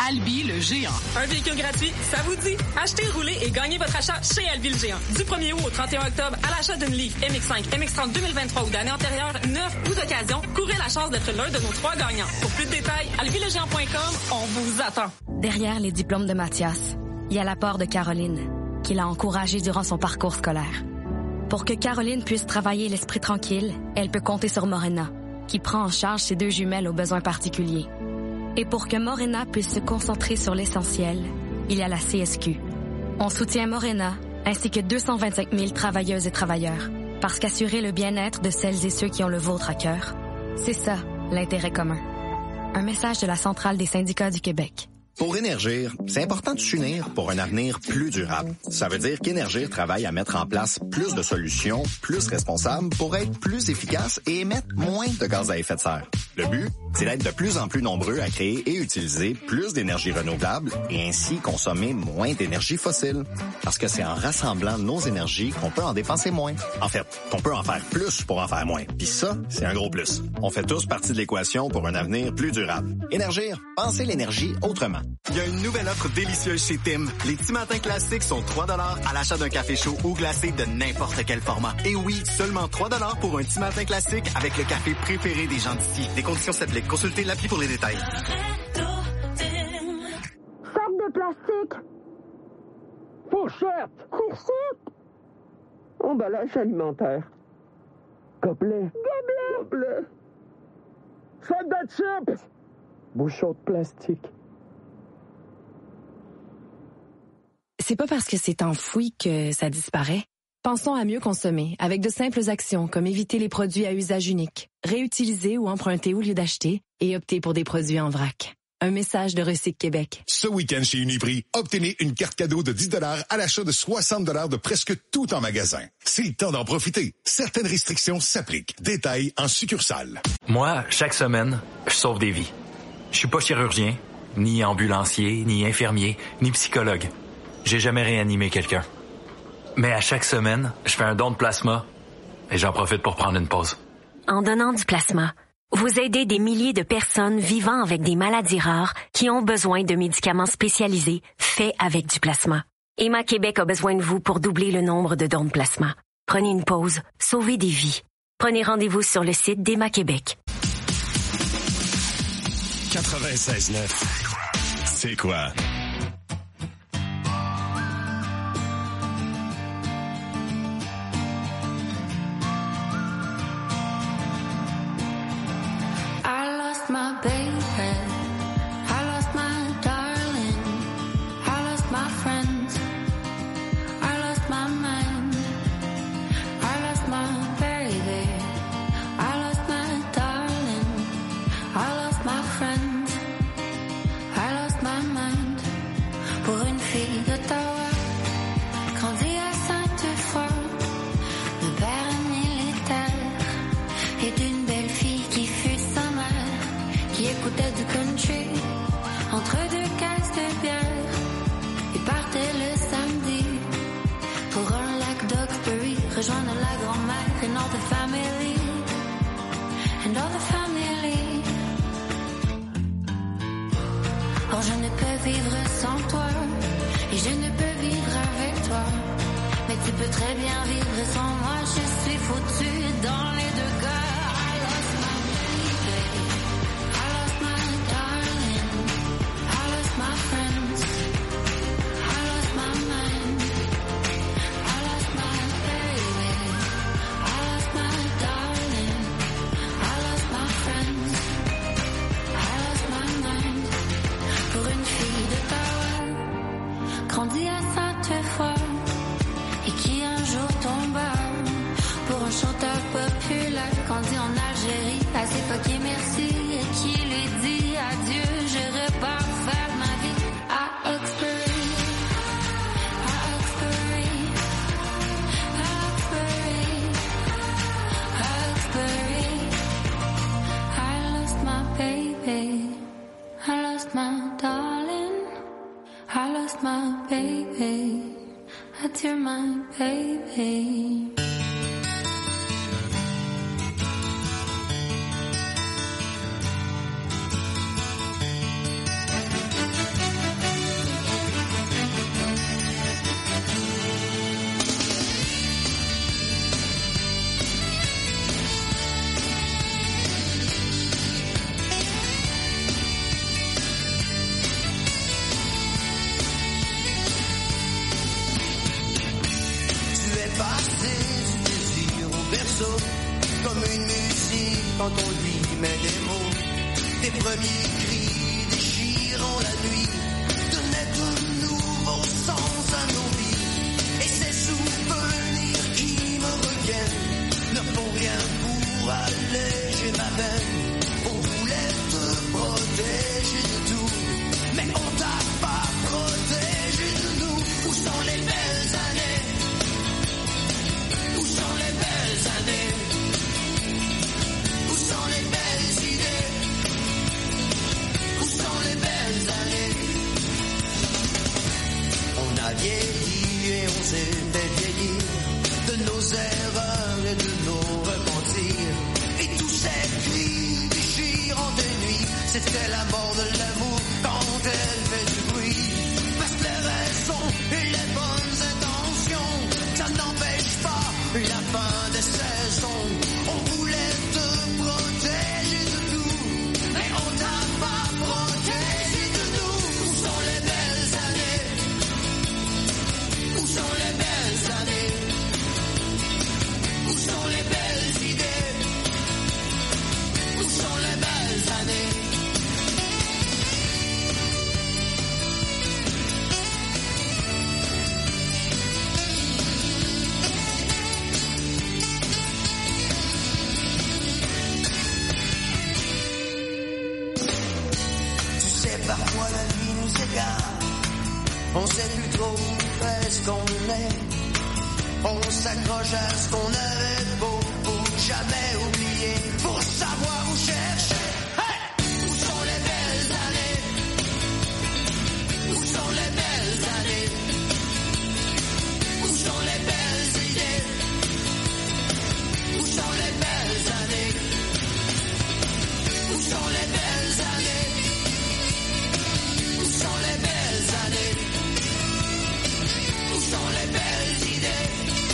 Albi le géant. Un véhicule gratuit, ça vous dit? Achetez, roulez et gagnez votre achat chez Albi le géant. Du premier août au trente et un octobre, à l'achat d'une Leaf M X cinq, M X trente deux mille vingt-trois ou d'année antérieure, neuf ou d'occasion, courez la chance d'être l'un de nos trois gagnants. Pour plus de détails, albi le géant point com, on vous attend. Derrière les diplômes de Mathias, il y a l'apport de Caroline, qui l'a encouragé durant son parcours scolaire. Pour que Caroline puisse travailler l'esprit tranquille, elle peut compter sur Morena, qui prend en charge ses deux jumelles aux besoins particuliers. Et pour que Morena puisse se concentrer sur l'essentiel, il y a la C S Q. On soutient Morena, ainsi que deux cent vingt-cinq mille travailleuses et travailleurs, parce qu'assurer le bien-être de celles et ceux qui ont le vôtre à cœur, c'est ça, l'intérêt commun. Un message de la Centrale des syndicats du Québec. Pour Énergir, c'est important de s'unir pour un avenir plus durable. Ça veut dire qu'Énergir travaille à mettre en place plus de solutions, plus responsables pour être plus efficace et émettre moins de gaz à effet de serre. Le but, c'est d'être de plus en plus nombreux à créer et utiliser plus d'énergie renouvelable et ainsi consommer moins d'énergie fossile. Parce que c'est en rassemblant nos énergies qu'on peut en dépenser moins. En fait, qu'on peut en faire plus pour en faire moins. Puis ça, c'est un gros plus. On fait tous partie de l'équation pour un avenir plus durable. Énergir, pensez l'énergie autrement. Il y a une nouvelle offre délicieuse chez Tim. Les petits matins classiques sont trois dollars à l'achat d'un café chaud ou glacé de n'importe quel format. Et oui, seulement trois dollars pour un petit matin classique avec le café préféré des gens d'ici. Les conditions s'appliquent. Consultez l'appli pour les détails. Sac de plastique. Fourchette. Fourchette. Emballage alimentaire. Gobelet. Gobelet. Gobelet. Sac de chips. Bouchon de plastique. C'est pas parce que c'est enfoui que ça disparaît. Pensons à mieux consommer avec de simples actions comme éviter les produits à usage unique, réutiliser ou emprunter au lieu d'acheter et opter pour des produits en vrac. Un message de Recyc Québec. Ce week-end chez Uniprix, obtenez une carte cadeau de dix dollars à l'achat de soixante dollars de presque tout en magasin. C'est le temps d'en profiter. Certaines restrictions s'appliquent. Détails en succursale. Moi, chaque semaine, je sauve des vies. Je suis pas chirurgien, ni ambulancier, ni infirmier, ni psychologue. J'ai jamais réanimé quelqu'un. Mais à chaque semaine, je fais un don de plasma et j'en profite pour prendre une pause. En donnant du plasma, vous aidez des milliers de personnes vivant avec des maladies rares qui ont besoin de médicaments spécialisés faits avec du plasma. Emma Québec a besoin de vous pour doubler le nombre de dons de plasma. Prenez une pause, sauvez des vies. Prenez rendez-vous sur le site d'Emma Québec. quatre-vingt-seize neuf. C'est quoi? My baby, I lost my darling, I lost my friends, I lost my mind, I lost my baby, I lost my darling, I lost my friends, I lost my mind. Pour une fille d'Ottawa, grandie à Sainte-Foy, le père militaire et d'une belle fille qui fut sa mère, qui écoutait du country entre deux caisses de bière et partait le samedi pour un lac d'Oxbury, rejoindre la grand-mère and all the family, and all the family. Or je ne peux vivre sans toi et je ne peux vivre avec toi, mais tu peux très bien vivre sans moi, je suis foutue dans les deux cas. Grandi à Sainte-Foy et qui un jour tomba pour un chanteur populaire, grandi en Algérie, à s'époquer merci et qui lui dit adieu, je repars faire ma vie à Oxbury, à Oxbury, à Oxbury, à Oxbury. I lost my baby, I lost my darling, I lost my baby, adieu my baby. passer du désir au berceau, comme une musique quand on lui met des mots. Des premiers cris déchirant la nuit donnaient de nouveaux sens à nos vies. Et ces souvenirs qui me reviennent ne font rien pour alléger ma peine. On voulait te protéger de tout, mais on t'a pas protégé de nous. Où sont les belles années? Où sont les belles années? Où sont les belles idées? Où sont les belles années? On a vieilli et on s'est fait vieillir de nos erreurs et de nos repentirs. Et tous ces cris déchirant des nuits, c'était la mort de l'amour quand elle fait du bruit. Parce que les raisons et les bonnes intentions, ça n'empêche pas la fin des saisons. On voulait te protéger de tout, mais on t'a pas protégé de nous. Où sont les belles années? Où sont les belles années? Où sont les belles idées? Où sont les belles années? Tu sais, parfois la vie nous égare. On sait plus trop où est-ce qu'on est. On s'accroche à ce qu'on avait beau pour jamais oublier, pour savoir où chercher. Hey! Où sont les belles années? Où sont les belles années? Où sont les belles idées? Où sont les belles années? Où sont les belles années? Où sont les belles années? Où sont les belles idées?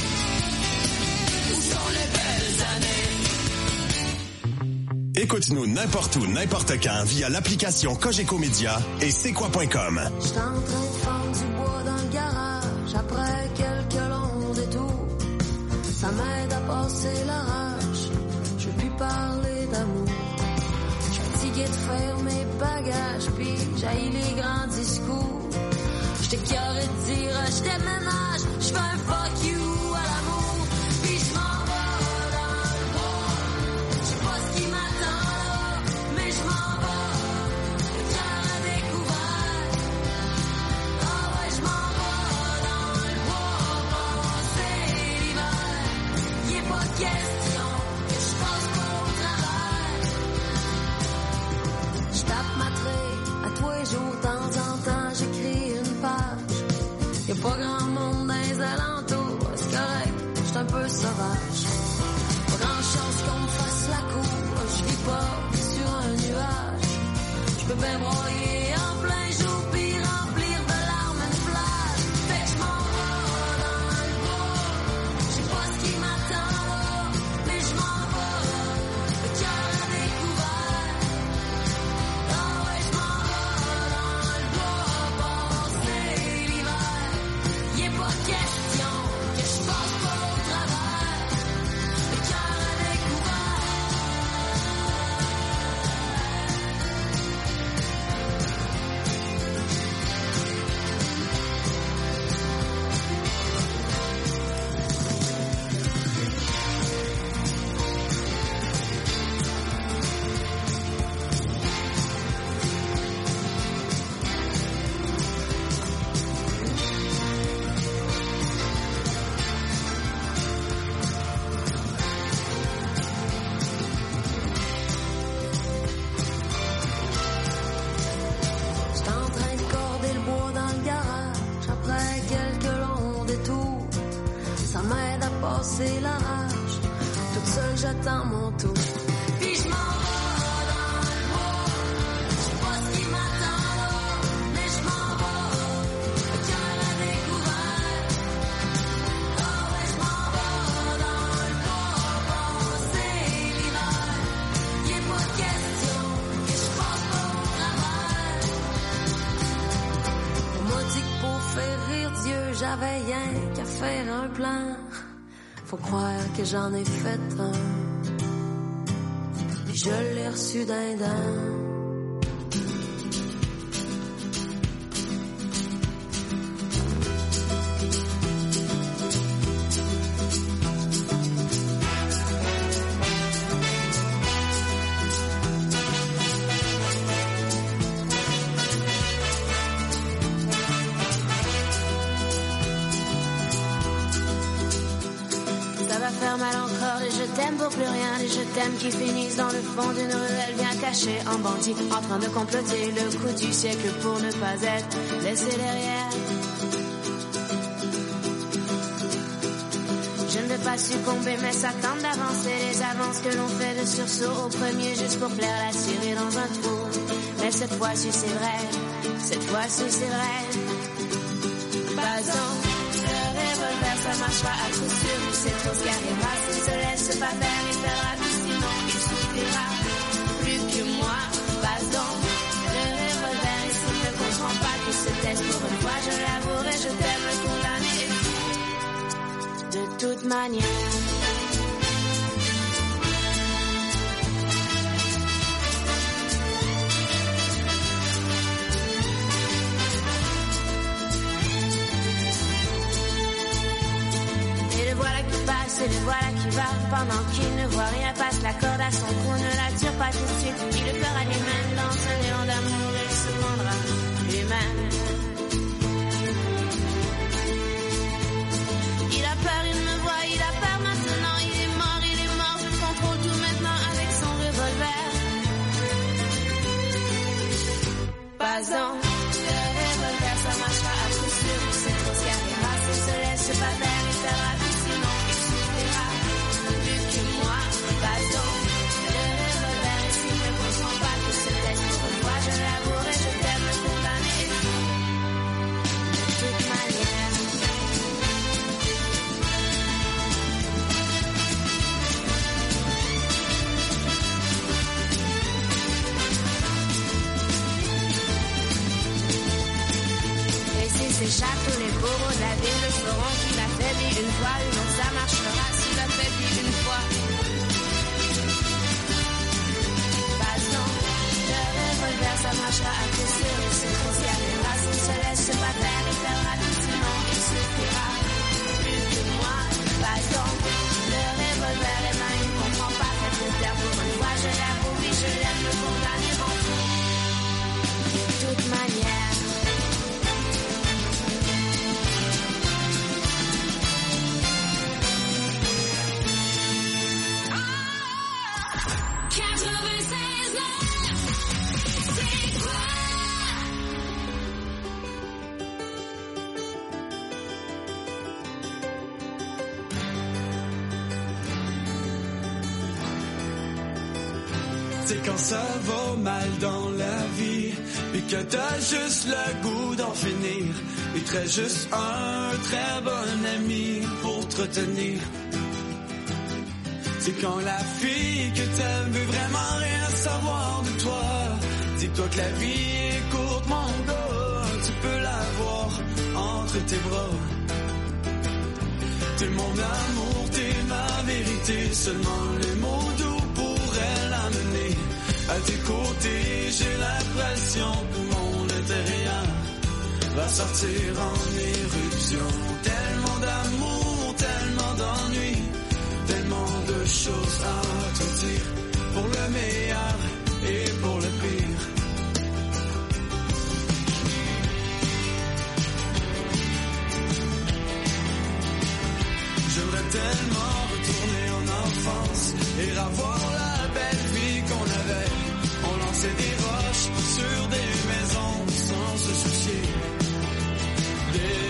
Où sont les belles années? Écoute-nous n'importe où, n'importe quand via l'application Cogeco Média et c'est quoi point com. J'étais en train de fendre du bois dans le garage après quelques longs détours. Ça m'aide à passer l'orage. Je veux plus parler d'amour. Je suis fatigué de faire mes bagages, puis j'haïs les grands discours. J'étais carré de dire je déménage, je fais un fuck you à l'amour, puis je m'en vais dans le bois. Je sais pas ce qui m'attend là, mais je m'en vais, le cœur à découvert. Ah ouais, je m'en vais dans le bois, passer l'hiver. Y est pas question que je passe pas au travers. Je tape ma trait à tous les jours, de temps en temps j'écris une page. Y'a pas grand monde dans les alentours, c'est correct, j'suis un peu sauvage. Pas grand chance qu'on me fasse la cour, je vis pas sur un nuage. J'peux bien broyer en plein jour pis remplir de larmes une plage. Fait que j'm'en vais dans le bois, j'sais pas ce qui m'attend là, mais j'm'en vais, le cœur à découvert. Ah ouais, j'm'en vais dans le bois, passer l'hiver. Y est pas question que je passe pas au travers, le cœur à découvert. J'étais en train de corder le bois dans le garage après quelques longs détours. Ça m'aide à passer la rage. Toute seule j'attends mon tour. Puis je m'en vais dans le bois. Je sais pas ce qui m'attend là, mais je m'en vais, le cœur à découvert. Ah ouais, je m'en vais dans le bois, passer l'hiver. Y est pas question que je passe pas au travers. On m'a dit que pour faire rire Dieu, j'avais rien qu'à faire un plan. faut croire que j'en ai fait un. Et je l'ai reçu d'un d'un. Pour plus rien, les je t'aime qui finissent dans le fond d'une ruelle bien cachée en bandit, en train de comploter le coup du siècle pour ne pas être laissé derrière. Je ne veux pas succomber mais ça tente d'avancer, les avances que l'on fait de sursaut au premier juste pour plaire la tirer dans un trou. Mais cette fois-ci c'est vrai, cette fois-ci c'est vrai. Pas en revolver, ça marchera à coup sûr. C'est trop ce qui arrivera s'il se laisse pas faire. Il perdra tout sinon il souffrira plus que moi. Pas dans le revolver et s'il ne comprend pas qu'il se teste pour une fois, je l'avouerai, je t'aime, le condamner de toute manière. Et le voilà qui va, pendant qu'il ne voit rien, passe la corde à son cou, ne la tire pas tout de suite. Il le fera lui-même dans ce néant d'amour, il se rendra lui-même. Il a peur, il me voit, il a peur maintenant, il est mort, il est mort, je contrôle tout maintenant avec son revolver. Pas en le revolver, ça marchera à coup sûr, c'est trop ce qui arrivera, s'il se laisse pas faire, il perdra tout sinon. S'échappe, tous les bourreaux de la ville sauront qu'il a faibli une fois, une autre ça marchera s'il a faibli une fois. Passons, le revolver ça marchera à coup sûr, c'est trop ce qui arrivera s'il se laisse pas faire, il perdra tout sinon il souffrira plus que moi. Passons, le revolver les mains, il comprend pas cette terre pour une fois, je l'avoue, oui je l'aime, le condamner en fou. De toute manière. C'est quand ça va mal dans la vie et que t'as juste le goût d'en finir. Il te reste juste un très bon ami pour te retenir. C'est quand la fille que t'aimes veut vraiment rien savoir de toi. Dis-toi que la vie est courte, mon gars, tu peux l'avoir entre tes bras. T'es mon amour, t'es ma vérité, seulement les mots doux pourraient l'amener. À tes côtés, j'ai l'impression que mon intérieur va sortir en éruption. Tellement d'amour, tellement d'ennui, tellement de choses à te dire, pour le meilleur et pour le pire. J'aimerais tellement retourner en enfance et revoir la belle vie qu'on avait. On lançait des roches sur des maisons sans se soucier des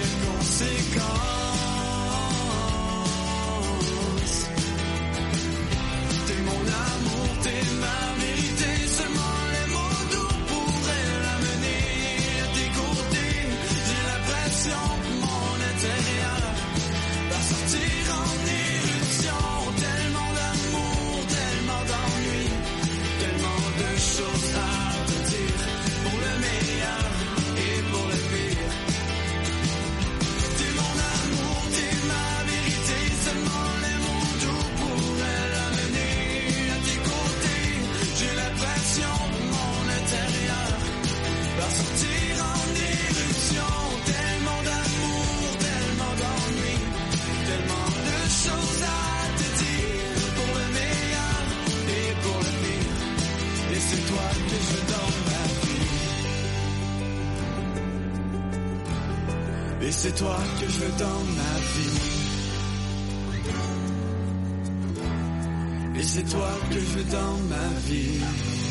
conséquences. T'es mon amour, t'es ma vérité, seulement les mots doux pourraient l'amener à tes côtés. J'ai l'impression que mon intérieur va sortir en éruption. Tellement d'amour, tellement d'ennui, tellement de choses à Et c'est toi que je veux dans ma vie. Et c'est toi que je veux dans ma vie.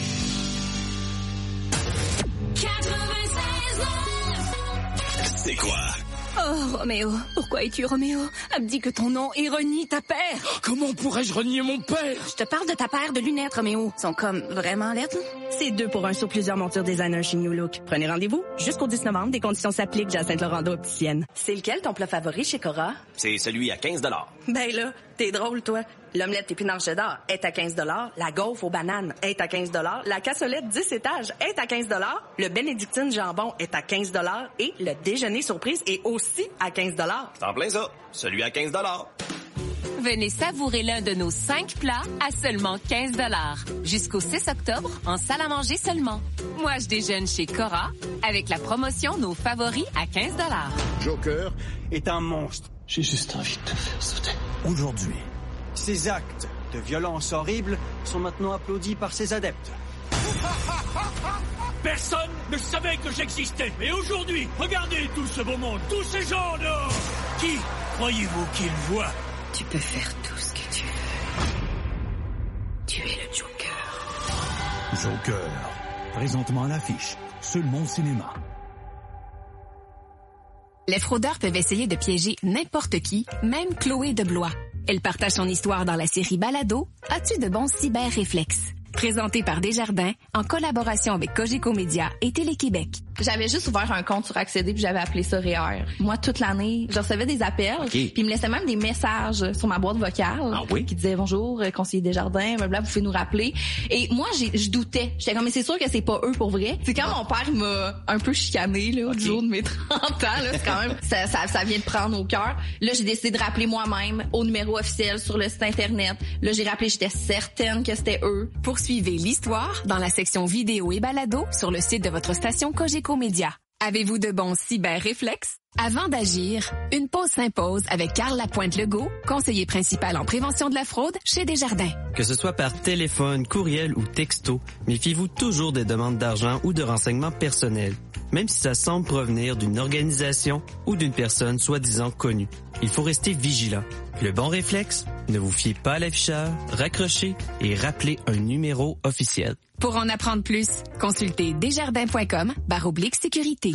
C'est quoi? Oh, Roméo, pourquoi es-tu Roméo? Elle me dit que ton nom est renie ta père. Comment pourrais-je renier mon père? Je te parle de ta paire de lunettes, Roméo. Ils sont comme vraiment lettres. C'est deux pour un sur plusieurs montures designer chez New Look. Prenez rendez-vous jusqu'au dix novembre. Des conditions s'appliquent. Jacinthe Laurando opticienne. C'est lequel ton plat favori chez Cora? C'est celui à quinze dollars. Ben là, t'es drôle, toi. L'omelette épinards cheddar est à quinze dollars. La gaufre aux bananes est à quinze dollars. La cassolette dix étages est à quinze dollars. Le bénédictine jambon est à quinze dollars. Et le déjeuner surprise est aussi à quinze dollars. C'est en plein ça. Celui à quinze dollars. Venez savourer l'un de nos cinq plats à seulement quinze dollars. Jusqu'au six octobre, en salle à manger seulement. Moi, je déjeune chez Cora avec la promotion Nos favoris à quinze dollars. Joker est un monstre. J'ai juste envie de te faire sauter. Aujourd'hui, ces actes de violence horrible sont maintenant applaudis par ses adeptes. Personne ne savait que j'existais. Et aujourd'hui, regardez tout ce beau monde, tous ces gens dehors. Qui croyez-vous qu'ils voient? Tu peux faire tout ce que tu veux. Tu es le Joker. Joker. Présentement à l'affiche. Seulement au cinéma. Les fraudeurs peuvent essayer de piéger n'importe qui, même Chloé de Blois. Elle partage son histoire dans la série Balado. As-tu de bons cyber-réflexes? Présenté par Desjardins, en collaboration avec Cogeco Média et Télé-Québec. J'avais juste ouvert un compte sur Accéder puis j'avais appelé ça R E E R. Moi, toute l'année, je recevais des appels, okay. Puis ils me laissaient même des messages sur ma boîte vocale ah, oui? qui disaient « Bonjour, conseiller Desjardins, blablabla, vous pouvez nous rappeler. » Et moi, j'ai, je doutais. J'étais comme « Mais c'est sûr que c'est pas eux pour vrai. » C'est quand mon père m'a un peu chicané là, okay. Du jour de mes trente ans. Là, c'est quand même, ça, ça, ça vient de prendre au cœur. Là, j'ai décidé de rappeler moi-même au numéro officiel sur le site Internet. Là, j'ai rappelé, j'étais certaine que c'était eux. Poursuivez l'histoire dans la section vidéo et balado sur le site de votre station Cogeco Média. Avez-vous de bons cyber-réflexes? Avant d'agir, une pause s'impose avec Carl Lapointe-Legault, conseiller principal en prévention de la fraude chez Desjardins. Que ce soit par téléphone, courriel ou texto, méfiez-vous toujours des demandes d'argent ou de renseignements personnels, même si ça semble provenir d'une organisation ou d'une personne soi-disant connue. Il faut rester vigilant. Le bon réflexe, ne vous fiez pas à l'afficheur, raccrochez et rappelez un numéro officiel. Pour en apprendre plus, consultez desjardins.com barre oblique sécurité.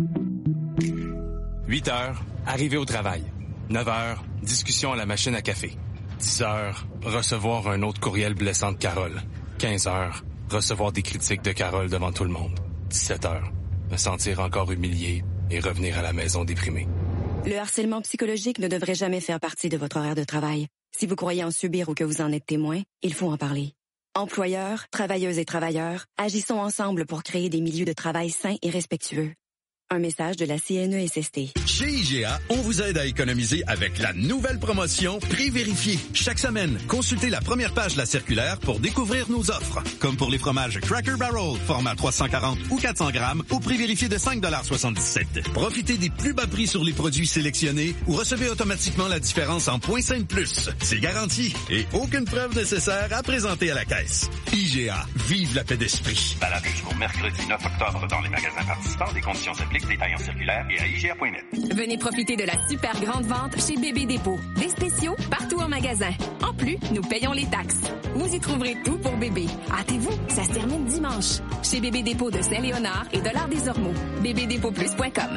huit heures, arrivé au travail. neuf heures, discussion à la machine à café. dix heures, recevoir un autre courriel blessant de Carole. quinze heures, recevoir des critiques de Carole devant tout le monde. dix-sept heures, me sentir encore humilié et revenir à la maison déprimé. Le harcèlement psychologique ne devrait jamais faire partie de votre horaire de travail. Si vous croyez en subir ou que vous en êtes témoin, il faut en parler. Employeurs, travailleuses et travailleurs, agissons ensemble pour créer des milieux de travail sains et respectueux. Un message de la C N E S S T. Chez I G A, on vous aide à économiser avec la nouvelle promotion Prix vérifié. Chaque semaine, consultez la première page de la circulaire pour découvrir nos offres. Comme pour les fromages Cracker Barrel, format trois cent quarante ou quatre cents grammes, au prix vérifié de cinq dollars soixante-dix-sept. Profitez des plus bas prix sur les produits sélectionnés ou recevez automatiquement la différence en points cinq plus. C'est garanti et aucune preuve nécessaire à présenter à la caisse. I G A, vive la paix d'esprit. Valable jusqu'au mercredi neuf octobre dans les magasins participants. Des conditions s'appliquent. Détails en circulaire et à I G A point net. Venez profiter de la super grande vente chez Bébé Dépôt. Des spéciaux partout en magasin. En plus, nous payons les taxes. Vous y trouverez tout pour bébé. Hâtez-vous, ça se termine dimanche. Chez Bébé Dépôt de Saint-Léonard et de l'Art des Ormeaux. bébé dépôt plus point com.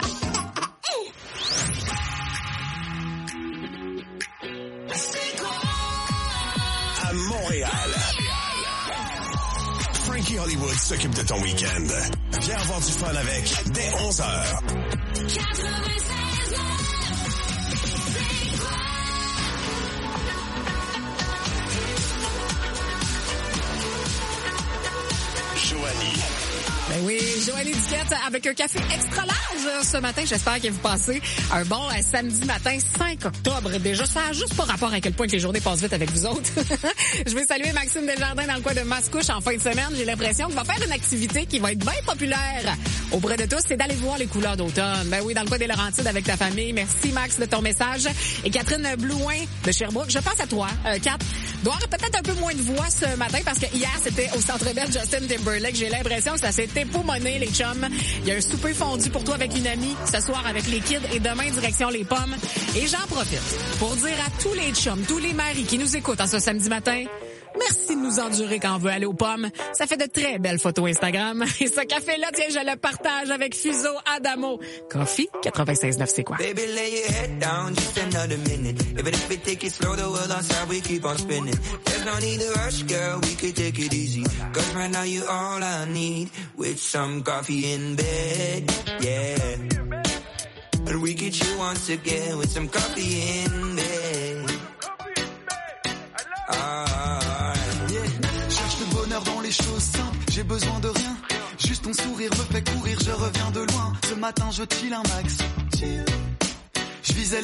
À Montréal. Frankie Hollywood s'occupe de ton week-end. Viens avoir du fun avec dès onze heures. Joanie. Ben oui, Joanie Duquette avec un café extra large ce matin. J'espère que vous passez un bon samedi matin cinq octobre. Déjà, ça a juste pas rapport à quel point que les journées passent vite avec vous autres. Je veux saluer Maxime Desjardins dans le coin de Mascouche en fin de semaine. J'ai l'impression qu'il va faire une activité qui va être bien populaire auprès de tous, c'est d'aller voir les couleurs d'automne. Ben oui, dans le coin des Laurentides avec ta famille. Merci Max de ton message. Et Catherine Blouin de Sherbrooke, je pense à toi. Euh, Kat, doit avoir peut-être un peu moins de voix ce matin parce que hier, c'était au Centre Bell Justin Timberlake. J'ai l'impression que ça s'est époumoné bien les chums. Il y a un souper fondu pour toi avec une amie, ce soir avec les kids et demain direction les pommes. Et j'en profite pour dire à tous les chums, tous les maris qui nous écoutent en ce samedi matin, merci de nous endurer quand on veut aller aux pommes. Ça fait de très belles photos Instagram. Et ce café-là, tiens, je le partage avec Fuso Adamo. Coffee quatre-vingt-seize neuf, c'est quoi? Baby, lay your head down just another minute. Even if we take it slow, the world outside, we keep on spinning. There's no need to rush, girl, we could take it easy. Cause right now you all I need. With some coffee in bed, yeah. And we could chill once again with some coffee in bed. Ah, yeah. Cherche le bonheur dans les choses simples, j'ai besoin de rien. Juste ton sourire me fait courir, je reviens de loin. Ce matin je chill un max. Je visais